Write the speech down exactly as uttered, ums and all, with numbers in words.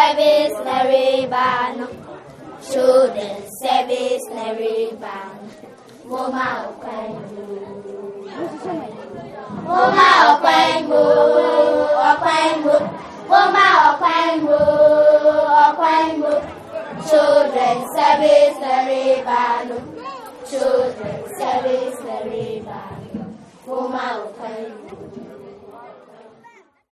service Naribano. Children's service Naribano. Moma Okwenbu. Moma Okwenbu. Okwenbu. Moma Okwenbu. Okwenbu. Children's service Naribano. Children's service Naribano. Moma Okwenbu.